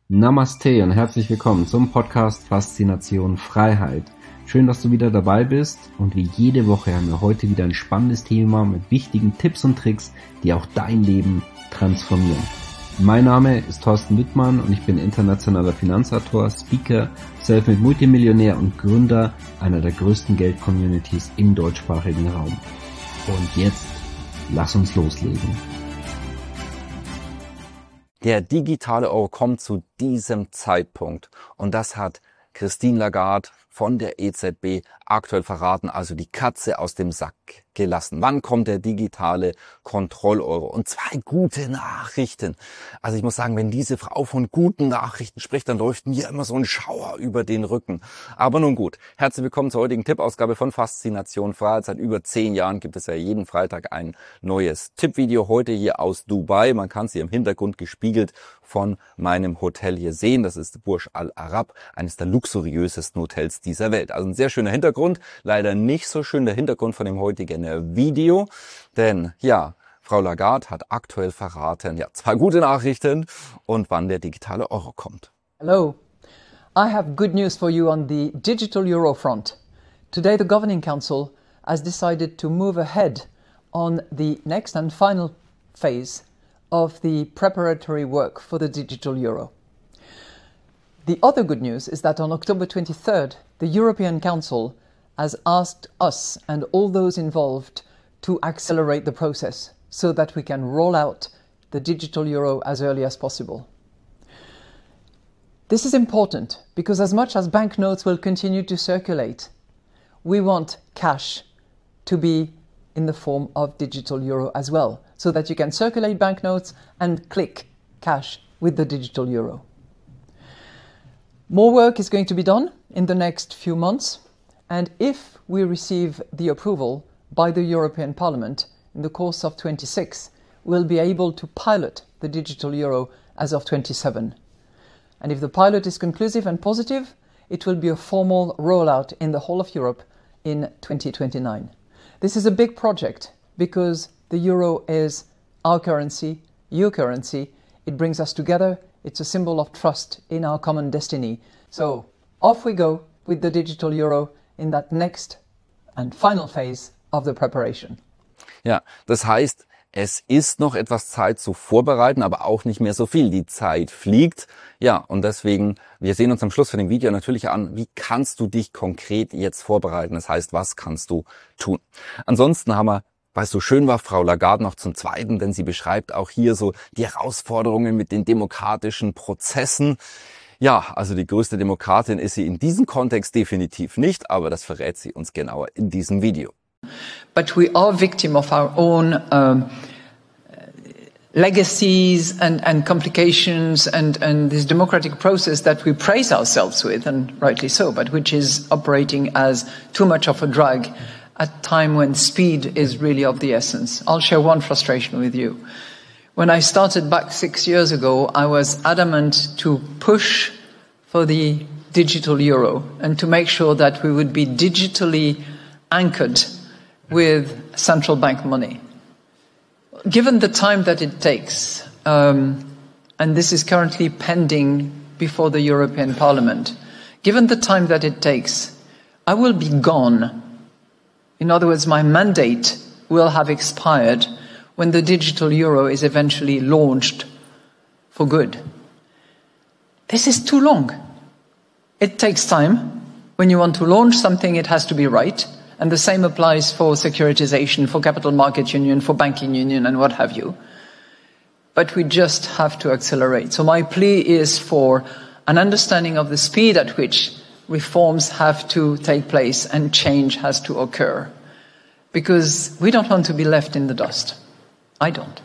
Namaste und herzlich willkommen zum Podcast Faszination Freiheit. Schön, dass du wieder dabei bist und wie jede Woche haben wir heute wieder ein spannendes Thema mit wichtigen Tipps und Tricks, die auch dein Leben transformieren. Mein Name ist Thorsten Wittmann und ich bin internationaler Finanzautor, Speaker, Selfmade Multimillionär und Gründer einer der größten Geld-Communities im deutschsprachigen Raum. Und jetzt, lass uns loslegen. Der digitale Euro kommt zu diesem Zeitpunkt und das hat Christine Lagarde von der EZB aktuell verraten, also die Katze aus dem Sack gelassen. Wann kommt der digitale Kontrolleuro? Und zwei gute Nachrichten. Also ich muss sagen, wenn diese Frau von guten Nachrichten spricht, dann läuft mir immer so ein Schauer über den Rücken. Aber nun gut, herzlich willkommen zur heutigen Tippausgabe von Faszination Freiheit. Seit über 10 Jahren gibt es ja jeden Freitag ein neues Tippvideo. Heute hier aus Dubai. Man kann sie im Hintergrund gespiegelt von meinem Hotel hier sehen. Das ist Burj Al Arab, eines der luxuriösesten Hotels dieser Welt. Also ein sehr schöner Hintergrund. Leider nicht so schön der Hintergrund von dem heutigen Video. Denn ja, Frau Lagarde hat aktuell verraten, ja, zwei gute Nachrichten und wann der digitale Euro kommt. Hello. I have good news for you on the digital euro front. Today the Governing Council has decided to move ahead on the next and final phase of the preparatory work for the digital euro. The other good news is that on October 23rd, the European Council has asked us and all those involved to accelerate the process so that we can roll out the digital euro as early as possible. This is important because as much as banknotes will continue to circulate, we want cash to be in the form of digital euro as well, so that you can circulate banknotes and click cash with the digital euro. More work is going to be done in the next few months, and if we receive the approval by the European Parliament in the course of 26, we'll be able to pilot the digital euro as of 27. And if the pilot is conclusive and positive, it will be a formal rollout in the whole of Europe in 2029. This is a big project because the euro is our currency, your currency. It brings us together. It's a symbol of trust in our common destiny. So off we go with the digital euro in that next and final phase of the preparation. Ja, das heißt, es ist noch etwas Zeit zu vorbereiten, aber auch nicht mehr so viel. Die Zeit fliegt. Ja, und deswegen, wir sehen uns am Schluss von dem Video natürlich an, wie kannst du dich konkret jetzt vorbereiten? Das heißt, was kannst du tun? Ansonsten haben wir, weil es so schön war, Frau Lagarde noch zum Zweiten, denn sie beschreibt auch hier so die Herausforderungen mit den demokratischen Prozessen. Ja, also die größte Demokratin ist sie in diesem Kontext definitiv nicht, aber das verrät sie uns genauer in diesem Video. But we are victim of our own legacies and complications and this democratic process that we praise ourselves with, and rightly so, but which is operating as too much of a drag at a time when speed is really of the essence. I'll share one frustration with you. When I started back 6 years ago, I was adamant to push for the digital euro and to make sure that we would be digitally anchored with central bank money. Given the time that it takes, and this is currently pending before the European Parliament, given the time that it takes, I will be gone. In other words, my mandate will have expired when the digital euro is eventually launched for good. This is too long. It takes time. When you want to launch something, it has to be right. And the same applies for securitization, for capital market union, for banking union, and what have you. But we just have to accelerate. So my plea is for an understanding of the speed at which reforms have to take place and change has to occur. Because we don't want to be left in the dust. I don't.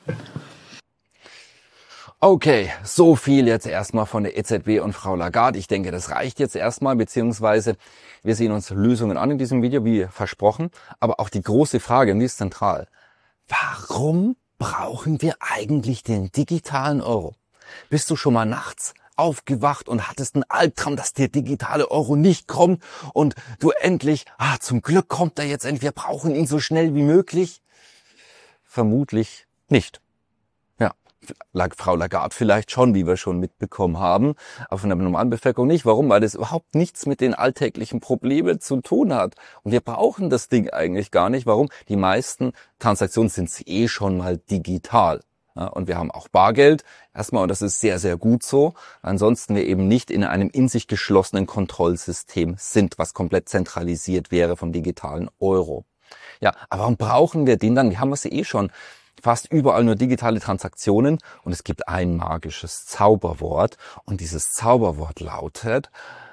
Okay, so viel jetzt erstmal von der EZB und Frau Lagarde. Ich denke, das reicht jetzt erstmal, beziehungsweise wir sehen uns Lösungen an in diesem Video, wie versprochen. Aber auch die große Frage, und die ist zentral. Warum brauchen wir eigentlich den digitalen Euro? Bist du schon mal nachts aufgewacht und hattest einen Albtraum, dass der digitale Euro nicht kommt und du endlich, zum Glück kommt er jetzt endlich, wir brauchen ihn so schnell wie möglich? Vermutlich nicht. Ja, Frau Lagarde vielleicht schon, wie wir schon mitbekommen haben, aber von der normalen Bevölkerung nicht. Warum? Weil das überhaupt nichts mit den alltäglichen Problemen zu tun hat. Und wir brauchen das Ding eigentlich gar nicht. Warum? Die meisten Transaktionen sind schon mal digital. Ja, und wir haben auch Bargeld erstmal, und das ist sehr, sehr gut so. Ansonsten wir eben nicht in einem in sich geschlossenen Kontrollsystem sind, was komplett zentralisiert wäre vom digitalen Euro. Ja, aber warum brauchen wir den dann? Wir haben es schon. Fast überall nur digitale Transaktionen und es gibt ein magisches Zauberwort und dieses Zauberwort lautet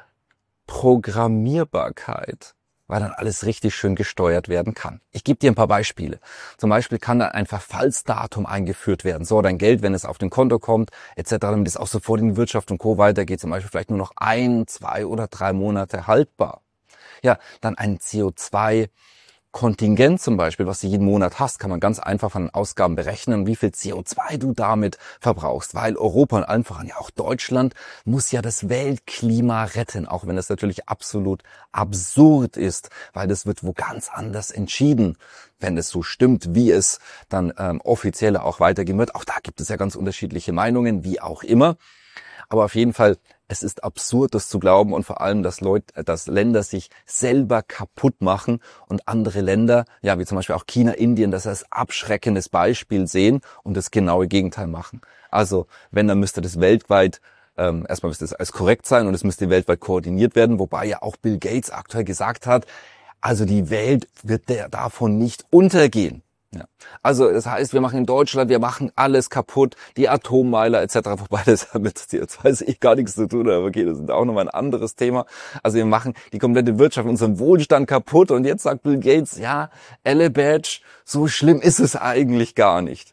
Programmierbarkeit, weil dann alles richtig schön gesteuert werden kann. Ich gebe dir ein paar Beispiele. Zum Beispiel kann dann ein Verfallsdatum eingeführt werden. So, dein Geld, wenn es auf den Konto kommt, etc., damit es auch sofort in die Wirtschaft und Co. weitergeht, zum Beispiel vielleicht nur noch 1, 2 oder 3 Monate haltbar. Ja, dann ein CO2 Kontingent zum Beispiel, was du jeden Monat hast, kann man ganz einfach von den Ausgaben berechnen, wie viel CO2 du damit verbrauchst, weil Europa und allen voran ja auch Deutschland muss ja das Weltklima retten, auch wenn das natürlich absolut absurd ist, weil das wird wo ganz anders entschieden, wenn es so stimmt, wie es dann offiziell auch weitergehen wird. Auch da gibt es ja ganz unterschiedliche Meinungen, wie auch immer. Aber auf jeden Fall, es ist absurd, das zu glauben und vor allem, dass Länder sich selber kaputt machen und andere Länder, ja, wie zum Beispiel auch China, Indien, das als abschreckendes Beispiel sehen und das genaue Gegenteil machen. Also, wenn, dann müsste das weltweit, erstmal müsste es alles korrekt sein und es müsste weltweit koordiniert werden, wobei ja auch Bill Gates aktuell gesagt hat, also die Welt wird davon nicht untergehen. Ja. Also das heißt, wir machen in Deutschland, wir machen alles kaputt, die Atommeiler etc., wobei das mit CO2 gar nichts zu tun hat, aber okay, das ist auch nochmal ein anderes Thema. Also wir machen die komplette Wirtschaft, unseren Wohlstand kaputt und jetzt sagt Bill Gates, ja, Badge, so schlimm ist es eigentlich gar nicht.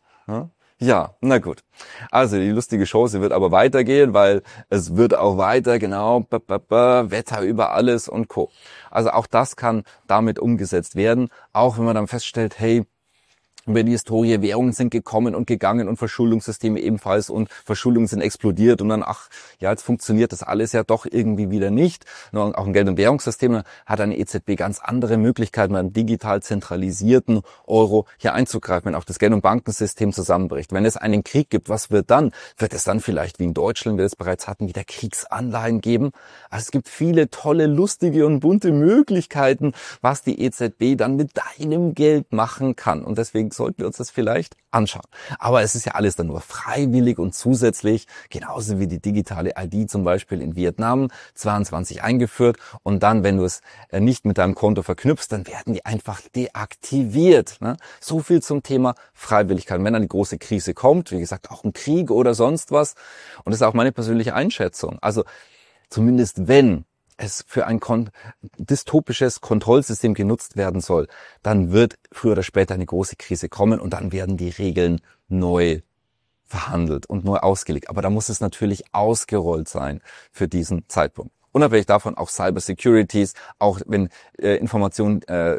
Ja, na gut. Also die lustige Chance wird aber weitergehen, weil es wird auch weiter, genau, Wetter über alles und Co. Also auch das kann damit umgesetzt werden, auch wenn man dann feststellt, hey, über die Historie, Währungen sind gekommen und gegangen und Verschuldungssysteme ebenfalls und Verschuldungen sind explodiert und dann, ach, ja, jetzt funktioniert das alles ja doch irgendwie wieder nicht. Und auch ein Geld- und Währungssystem hat eine EZB ganz andere Möglichkeiten, mit einem digital zentralisierten Euro hier einzugreifen, wenn auch das Geld- und Bankensystem zusammenbricht. Wenn es einen Krieg gibt, was wird dann? Wird es dann vielleicht, wie in Deutschland wir es bereits hatten, wieder Kriegsanleihen geben? Also es gibt viele tolle, lustige und bunte Möglichkeiten, was die EZB dann mit deinem Geld machen kann. Und deswegen sollten wir uns das vielleicht anschauen. Aber es ist ja alles dann nur freiwillig und zusätzlich, genauso wie die digitale ID zum Beispiel in Vietnam 22 eingeführt und dann, wenn du es nicht mit deinem Konto verknüpfst, dann werden die einfach deaktiviert. Ne? So viel zum Thema Freiwilligkeit. Und wenn dann die große Krise kommt, wie gesagt, auch ein Krieg oder sonst was, und das ist auch meine persönliche Einschätzung, also zumindest wenn es für ein dystopisches Kontrollsystem genutzt werden soll, dann wird früher oder später eine große Krise kommen und dann werden die Regeln neu verhandelt und neu ausgelegt. Aber da muss es natürlich ausgerollt sein für diesen Zeitpunkt. Unabhängig davon auch Cybersecurities, auch wenn Informationen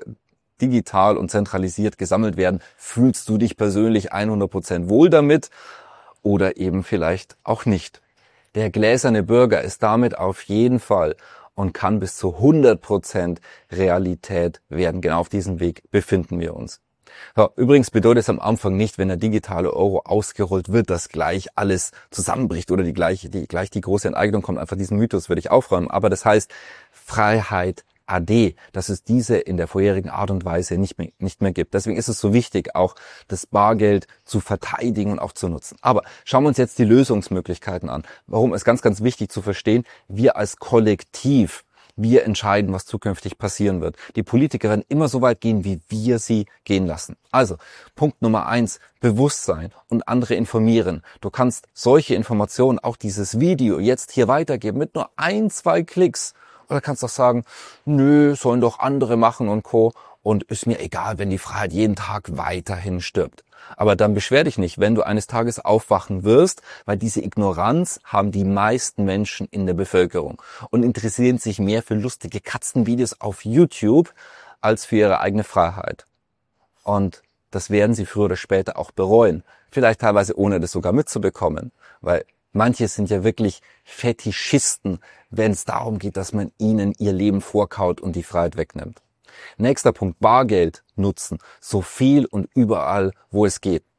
digital und zentralisiert gesammelt werden, fühlst du dich persönlich 100% wohl damit oder eben vielleicht auch nicht. Der gläserne Bürger ist damit auf jeden Fall und kann bis zu 100% Realität werden. Genau auf diesem Weg befinden wir uns. Ja, übrigens bedeutet es am Anfang nicht, wenn der digitale Euro ausgerollt wird, dass gleich alles zusammenbricht oder gleich die große Enteignung kommt. Einfach diesen Mythos würde ich aufräumen. Aber das heißt, Freiheit AD, dass es diese in der vorherigen Art und Weise nicht mehr gibt. Deswegen ist es so wichtig, auch das Bargeld zu verteidigen und auch zu nutzen. Aber schauen wir uns jetzt die Lösungsmöglichkeiten an. Warum ist ganz, ganz wichtig zu verstehen, wir als Kollektiv, wir entscheiden, was zukünftig passieren wird. Die Politiker werden immer so weit gehen, wie wir sie gehen lassen. Also, Punkt Nummer 1, Bewusstsein und andere informieren. Du kannst solche Informationen, auch dieses Video jetzt hier weitergeben mit nur 1, 2 Klicks. Oder kannst auch sagen, nö, sollen doch andere machen und Co. Und ist mir egal, wenn die Freiheit jeden Tag weiterhin stirbt. Aber dann beschwer dich nicht, wenn du eines Tages aufwachen wirst, weil diese Ignoranz haben die meisten Menschen in der Bevölkerung und interessieren sich mehr für lustige Katzenvideos auf YouTube als für ihre eigene Freiheit. Und das werden sie früher oder später auch bereuen. Vielleicht teilweise ohne das sogar mitzubekommen, weil manche sind ja wirklich Fetischisten, wenn es darum geht, dass man ihnen ihr Leben vorkaut und die Freiheit wegnimmt. Nächster Punkt, Bargeld nutzen, so viel und überall, wo es geht.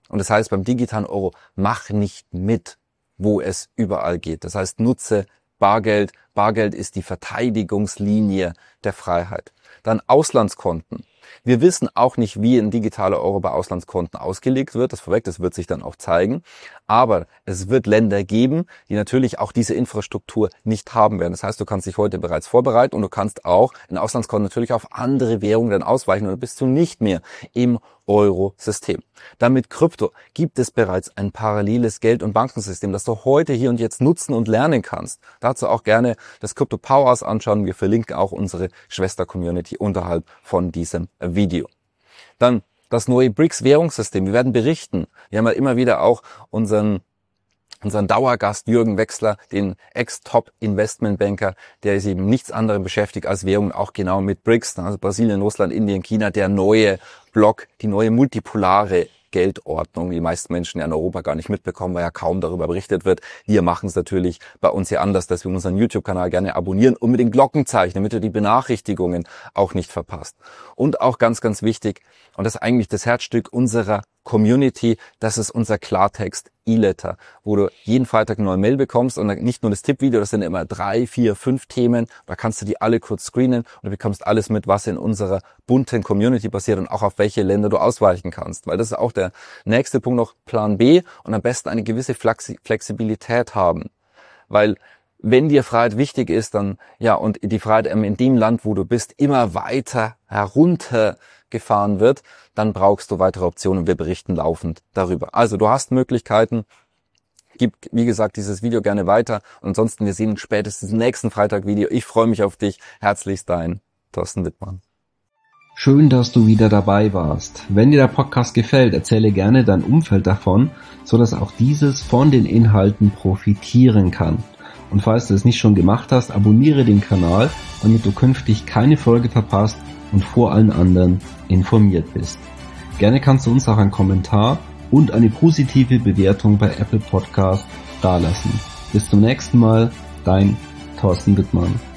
Und das heißt, beim digitalen Euro mach nicht mit, wo es überall geht. Das heißt, nutze Bargeld. Bargeld ist die Verteidigungslinie der Freiheit. Dann Auslandskonten. Wir wissen auch nicht, wie ein digitaler Euro bei Auslandskonten ausgelegt wird. Das wird sich dann auch zeigen. Aber es wird Länder geben, die natürlich auch diese Infrastruktur nicht haben werden. Das heißt, du kannst dich heute bereits vorbereiten und du kannst auch in Auslandskonten natürlich auf andere Währungen dann ausweichen oder bist du nicht mehr im Euro-System. Dann mit Krypto gibt es bereits ein paralleles Geld- und Bankensystem, das du heute hier und jetzt nutzen und lernen kannst. Dazu auch gerne das Crypto Powers anschauen. Wir verlinken auch unsere Schwester-Community unterhalb von diesem Video. Dann das neue BRICS-Währungssystem. Wir werden berichten. Wir haben ja immer wieder auch unseren Dauergast Jürgen Wechsler, den Ex-Top-Investmentbanker, der sich eben nichts anderem beschäftigt als Währungen, auch genau mit BRICS, also Brasilien, Russland, Indien, China, der neue Block, die neue multipolare Geldordnung, die meisten Menschen in Europa gar nicht mitbekommen, weil ja kaum darüber berichtet wird. Wir machen es natürlich bei uns hier anders, dass wir unseren YouTube-Kanal gerne abonnieren und mit den Glockenzeichen, damit du die Benachrichtigungen auch nicht verpasst. Und auch ganz, ganz wichtig, und das ist eigentlich das Herzstück unserer Community, das ist unser Klartext E-Letter, wo du jeden Freitag eine neue Mail bekommst und nicht nur das Tippvideo, das sind immer 3, 4, 5 Themen, da kannst du die alle kurz screenen und du bekommst alles mit, was in unserer bunten Community passiert und auch auf welche Länder du ausweichen kannst, weil das ist auch der nächste Punkt noch, Plan B, und am besten eine gewisse Flexibilität haben, weil wenn dir Freiheit wichtig ist, dann und die Freiheit in dem Land, wo du bist, immer weiter heruntergefahren wird, dann brauchst du weitere Optionen. Wir berichten laufend darüber. Also du hast Möglichkeiten. Gib, wie gesagt, dieses Video gerne weiter. Und ansonsten, wir sehen uns spätestens im nächsten Freitag-Video. Ich freue mich auf dich. Herzlichst dein Thorsten Wittmann. Schön, dass du wieder dabei warst. Wenn dir der Podcast gefällt, erzähle gerne dein Umfeld davon, sodass auch dieses von den Inhalten profitieren kann. Und falls du es nicht schon gemacht hast, abonniere den Kanal, damit du künftig keine Folge verpasst und vor allen anderen informiert bist. Gerne kannst du uns auch einen Kommentar und eine positive Bewertung bei Apple Podcast dalassen. Bis zum nächsten Mal, dein Thorsten Wittmann.